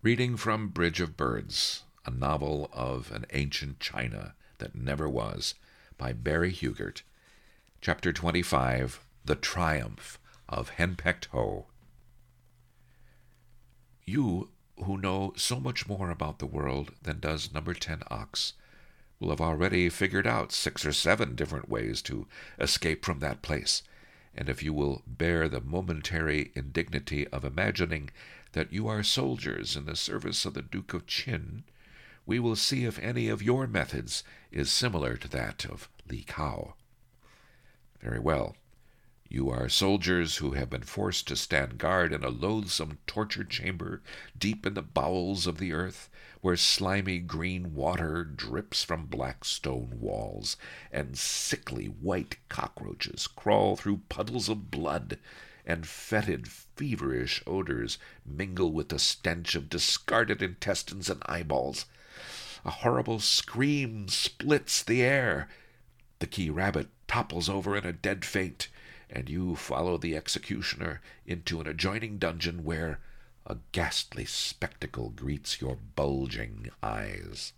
Reading from Bridge of Birds, a novel of an ancient China that never was, by Barry Hugert. Chapter 25, The Triumph of Henpecked Ho. You, who know so much more about the world than does number 10 Ox, will have already figured out 6 or 7 different ways to escape from that place, and if you will bear the momentary indignity of imagining that you are soldiers in the service of the Duke of Qin, we will see if any of your methods is similar to that of Li Kao. Very well. You are soldiers who have been forced to stand guard in a loathsome torture chamber deep in the bowels of the earth, where slimy green water drips from black stone walls, and sickly white cockroaches crawl through puddles of blood, and fetid, feverish odors mingle with the stench of discarded intestines and eyeballs. A horrible scream splits the air. The key rabbit topples over in a dead faint, and you follow the executioner into an adjoining dungeon where a ghastly spectacle greets your bulging eyes.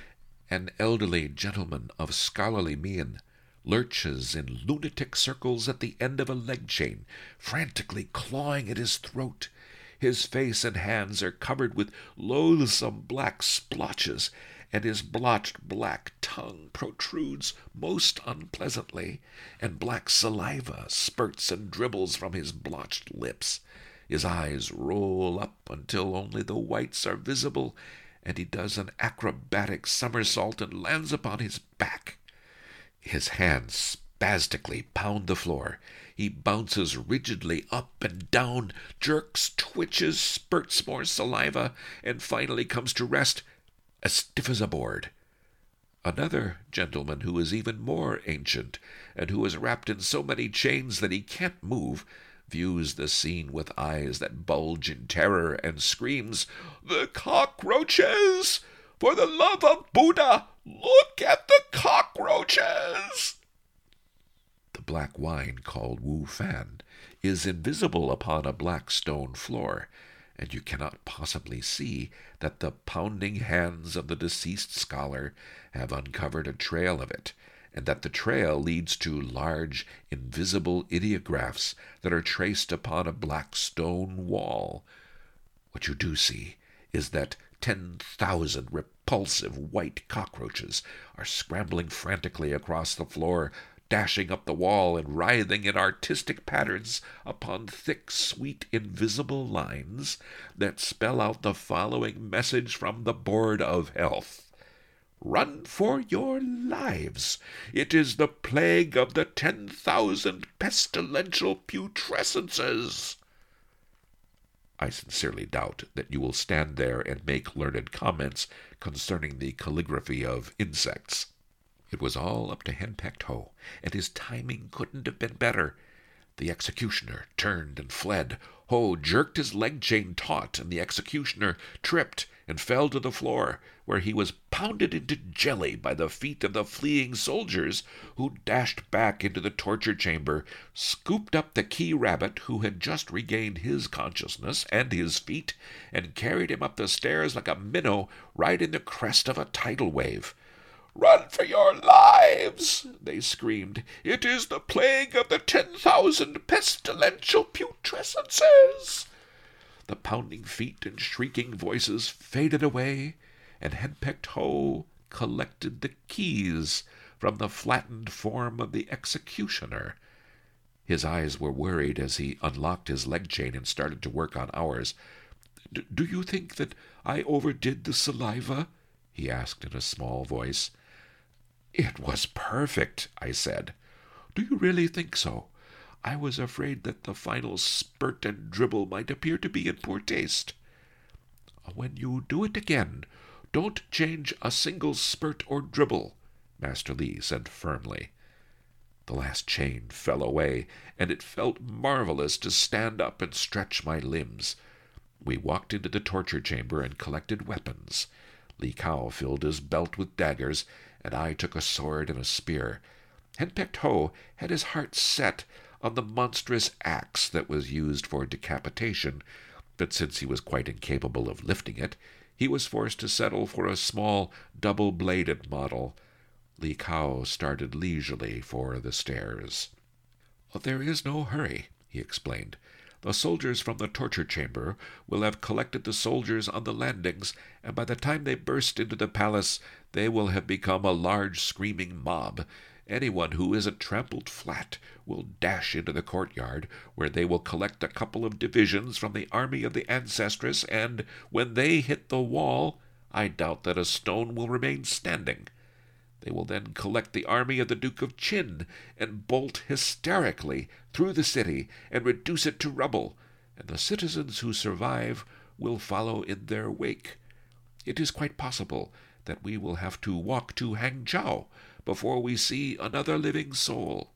An elderly gentleman of scholarly mien lurches in lunatic circles at the end of a leg chain, frantically clawing at his throat. His face and hands are covered with loathsome black splotches, and his blotched black tongue protrudes most unpleasantly, and black saliva spurts and dribbles from his blotched lips. His eyes roll up until only the whites are visible, and he does an acrobatic somersault and lands upon his back. His hands spastically pound the floor. He bounces rigidly up and down, jerks, twitches, spurts more saliva, and finally comes to rest, as stiff as a board. Another gentleman who is even more ancient, and who is wrapped in so many chains that he can't move, views the scene with eyes that bulge in terror and screams, "The cockroaches! For the love of Buddha, look at the cockroaches!" The black wine called Wu Fan is invisible upon a black stone floor, and you cannot possibly see that the pounding hands of the deceased scholar have uncovered a trail of it, and that the trail leads to large, invisible ideographs that are traced upon a black stone wall. What you do see is that 10,000 repulsive white cockroaches are scrambling frantically across the floor, dashing up the wall and writhing in artistic patterns upon thick, sweet, invisible lines that spell out the following message from the Board of Health: "Run for your lives. It is the plague of the 10,000 pestilential putrescences." I sincerely doubt that you will stand there and make learned comments concerning the calligraphy of insects. It was all up to Henpecked Ho, and his timing couldn't have been better. The executioner turned and fled. Ho jerked his leg chain taut, and the executioner tripped and fell to the floor, where he was pounded into jelly by the feet of the fleeing soldiers, who dashed back into the torture chamber, scooped up the key rabbit, who had just regained his consciousness and his feet, and carried him up the stairs like a minnow riding the crest of a tidal wave. "Run for your lives!" they screamed. "It is the plague of the 10,000 pestilential putrescences!" The pounding feet and shrieking voices faded away, and Henpecked Ho collected the keys from the flattened form of the executioner. His eyes were worried as he unlocked his leg chain and started to work on ours. Do you think that I overdid the saliva?" he asked in a small voice. "It was perfect," I said. "Do you really think so? I was afraid that the final spurt and dribble might appear to be in poor taste." "When you do it again, don't change a single spurt or dribble," Master Li said firmly. The last chain fell away, and it felt marvelous to stand up and stretch my limbs. We walked into the torture chamber and collected weapons. Li Kao filled his belt with daggers, and I took a sword and a spear. Henpecked Ho had his heart set on the monstrous axe that was used for decapitation, but since he was quite incapable of lifting it, he was forced to settle for a small, double-bladed model. Li Kao started leisurely for the stairs. "There is no hurry," he explained. "The soldiers from the torture chamber will have collected the soldiers on the landings, and by the time they burst into the palace, they will have become a large screaming mob. Anyone who isn't trampled flat will dash into the courtyard, where they will collect a couple of divisions from the army of the Ancestress, and when they hit the wall, I doubt that a stone will remain standing. They will then collect the army of the Duke of Qin and bolt hysterically through the city and reduce it to rubble, and the citizens who survive will follow in their wake. It is quite possible that we will have to walk to Hangzhou before we see another living soul."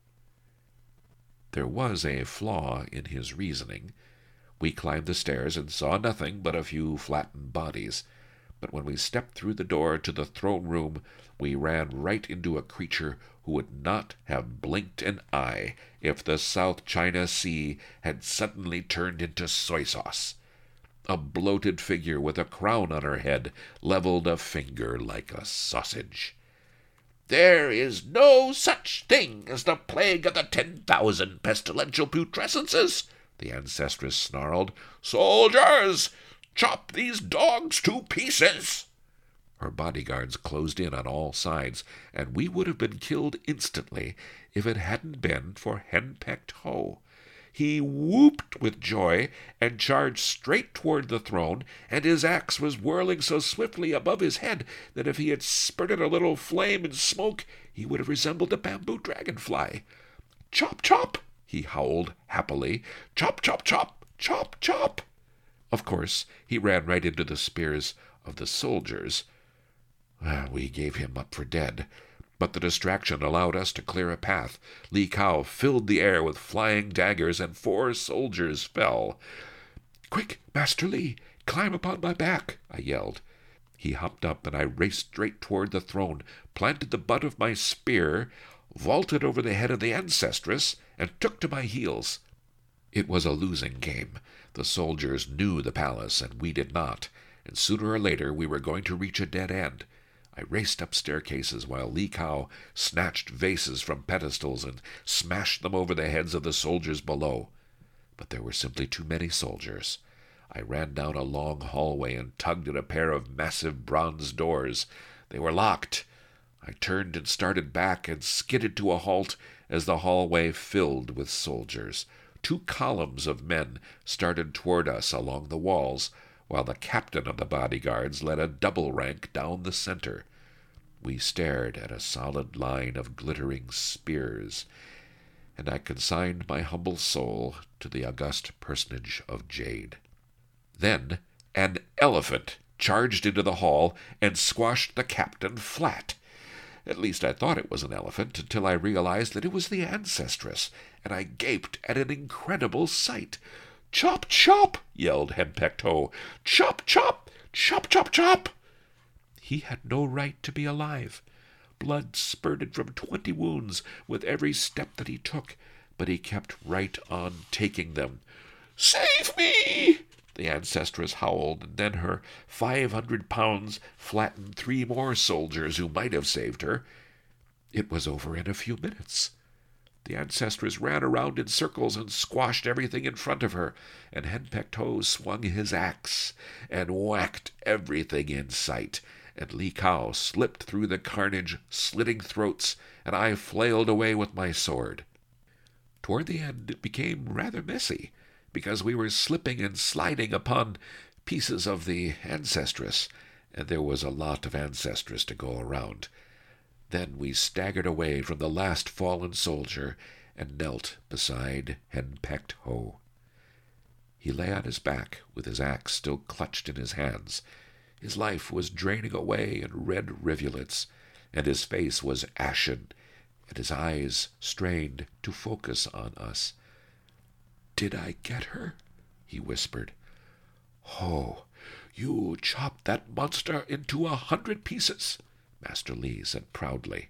There was a flaw in his reasoning. We climbed the stairs and saw nothing but a few flattened bodies. But when we stepped through the door to the throne room, we ran right into a creature who would not have blinked an eye if the South China Sea had suddenly turned into soy sauce. A bloated figure with a crown on her head leveled a finger like a sausage. "There is no such thing as the plague of the 10,000 pestilential putrescences," the Ancestress snarled. "Soldiers, chop these dogs to pieces!" Her bodyguards closed in on all sides, and we would have been killed instantly if it hadn't been for Henpecked Ho. He whooped with joy and charged straight toward the throne, and his axe was whirling so swiftly above his head that if he had spurted a little flame and smoke, he would have resembled a bamboo dragonfly. "Chop, chop!" he howled happily. "Chop, chop, chop! Chop, chop!" Of course, he ran right into the spears of the soldiers. We gave him up for dead, but the distraction allowed us to clear a path. Li Kao filled the air with flying daggers, and 4 soldiers fell. "Quick, Master Li, climb upon my back," I yelled. He hopped up, and I raced straight toward the throne, planted the butt of my spear, vaulted over the head of the Ancestress, and took to my heels. It was a losing game. The soldiers knew the palace, and we did not, and sooner or later we were going to reach a dead end. I raced up staircases while Li Kao snatched vases from pedestals and smashed them over the heads of the soldiers below. But there were simply too many soldiers. I ran down a long hallway and tugged at a pair of massive bronze doors. They were locked. I turned and started back and skidded to a halt as the hallway filled with soldiers. 2 columns of men started toward us along the walls, while the captain of the bodyguards led a double rank down the center. We stared at a solid line of glittering spears, and I consigned my humble soul to the august personage of Jade. Then an elephant charged into the hall and squashed the captain flat. At least I thought it was an elephant until I realized that it was the Ancestress, and I gaped at an incredible sight. "Chop, chop!" yelled Henpecked Ho. "Chop, chop! Chop, chop, chop!" He had no right to be alive. Blood spurted from 20 wounds with every step that he took, but he kept right on taking them. "Save me!" the Ancestress howled, and then her 500 pounds flattened 3 more soldiers who might have saved her. It was over in a few minutes. The Ancestress ran around in circles and squashed everything in front of her, and Henpecked Ho swung his axe and whacked everything in sight, and Li Kao slipped through the carnage, slitting throats, and I flailed away with my sword. Toward the end it became rather messy, because we were slipping and sliding upon pieces of the Ancestress, and there was a lot of Ancestress to go around. Then we staggered away from the last fallen soldier and knelt beside Henpecked Ho. He lay on his back with his axe still clutched in his hands. His life was draining away in red rivulets, and his face was ashen, and his eyes strained to focus on us. "Did I get her?" he whispered. "Ho, you chopped that monster into 100 pieces," Master Li said proudly.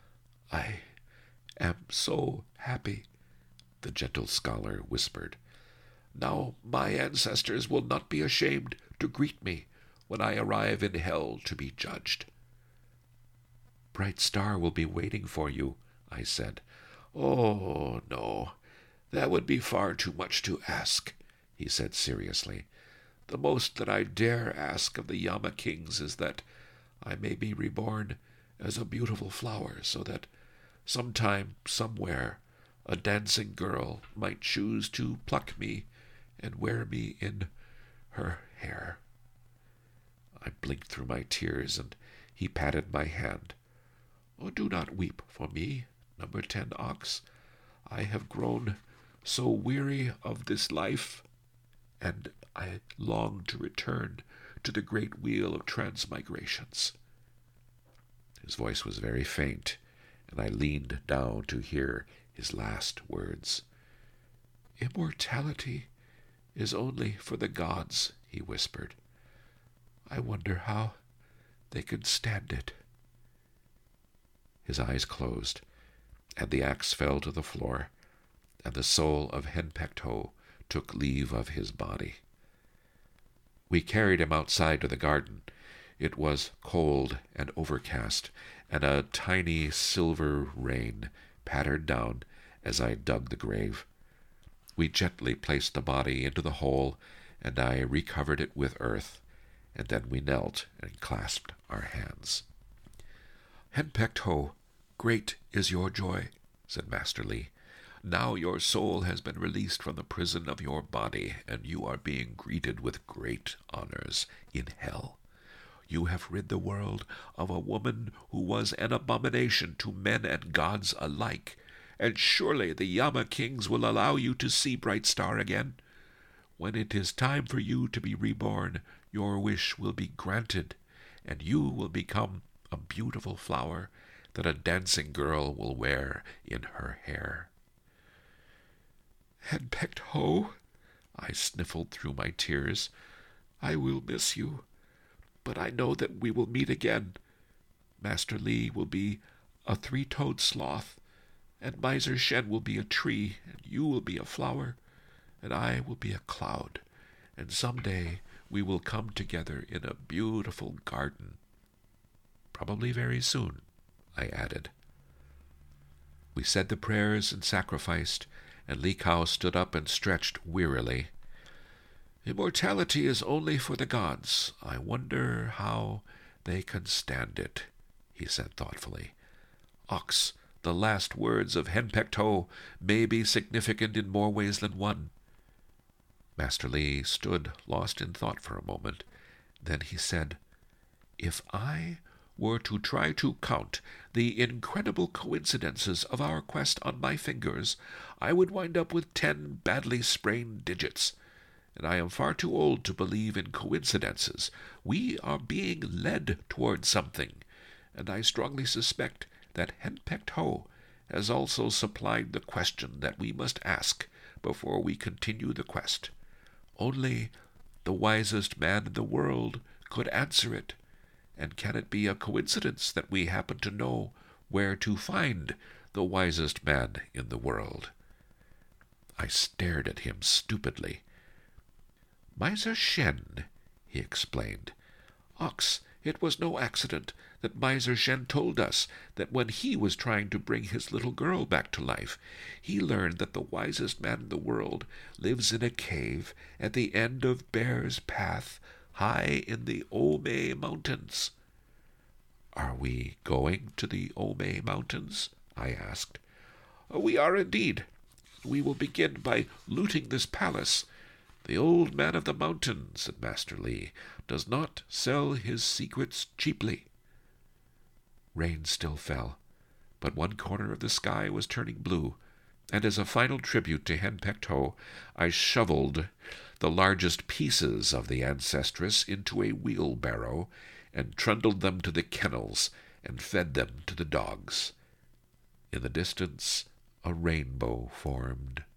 "I am so happy," the gentle scholar whispered. Now my ancestors will not be ashamed to greet me when I arrive in hell to be judged." "Bright Star will be waiting for you," I said. "Oh, no, that would be far too much to ask," he said seriously. "The most that I dare ask of the Yama Kings is that I may be reborn as a beautiful flower, so that sometime, somewhere, a dancing girl might choose to pluck me and wear me in her hair." I blinked through my tears, and he patted my hand. "Oh, do not weep for me, number 10 ox. I have grown so weary of this life, and I long to return to the great wheel of transmigrations." His voice was very faint, and I leaned down to hear his last words. "Immortality is only for the gods," he whispered. "I wonder how they can stand it." His eyes closed, and the axe fell to the floor, and the soul of Henpekto took leave of his body. We carried him outside to the garden. It was cold and overcast, and a tiny silver rain pattered down as I dug the grave. We gently placed the body into the hole, and I recovered it with earth, and then we knelt and clasped our hands. "Henpekto, great is your joy," said Master Li. "Now your soul has been released from the prison of your body, and you are being greeted with great honors in hell. You have rid the world of a woman who was an abomination to men and gods alike, and surely the Yama Kings will allow you to see Bright Star again. When it is time for you to be reborn, your wish will be granted, and you will become a beautiful flower that a dancing girl will wear in her hair." "Henpekto," I sniffled through my tears, "I will miss you, but I know that we will meet again. Master Li will be a three-toed sloth, and Miser Shen will be a tree, and you will be a flower, and I will be a cloud, and someday we will come together in a beautiful garden. Probably very soon," I added. We said the prayers and sacrificed, and Li Kao stood up and stretched wearily. "Immortality is only for the gods. I wonder how they can stand it," he said thoughtfully. "Ox, the last words of Henpekto may be significant in more ways than one." Master Li stood lost in thought for a moment. Then he said, "If I were to try to count the incredible coincidences of our quest on my fingers, I would wind up with 10 badly sprained digits. And I am far too old to believe in coincidences. We are being led toward something, and I strongly suspect that Henpekto has also supplied the question that we must ask before we continue the quest. Only the wisest man in the world could answer it. And can it be a coincidence that we happen to know where to find the wisest man in the world?" I stared at him stupidly. "Miser Shen," he explained. "Ox, it was no accident that Miser Shen told us that when he was trying to bring his little girl back to life, he learned that the wisest man in the world lives in a cave at the end of Bear's Path, high in the Ome Mountains." "Are we going to the Ome Mountains?" I asked. "We are indeed. We will begin by looting this palace. The old man of the mountain," said Master Li, "does not sell his secrets cheaply." Rain still fell, but one corner of the sky was turning blue, and as a final tribute to Henpekto, I shoveled the largest pieces of the ancestress into a wheelbarrow and trundled them to the kennels and fed them to the dogs. In the distance, a rainbow formed.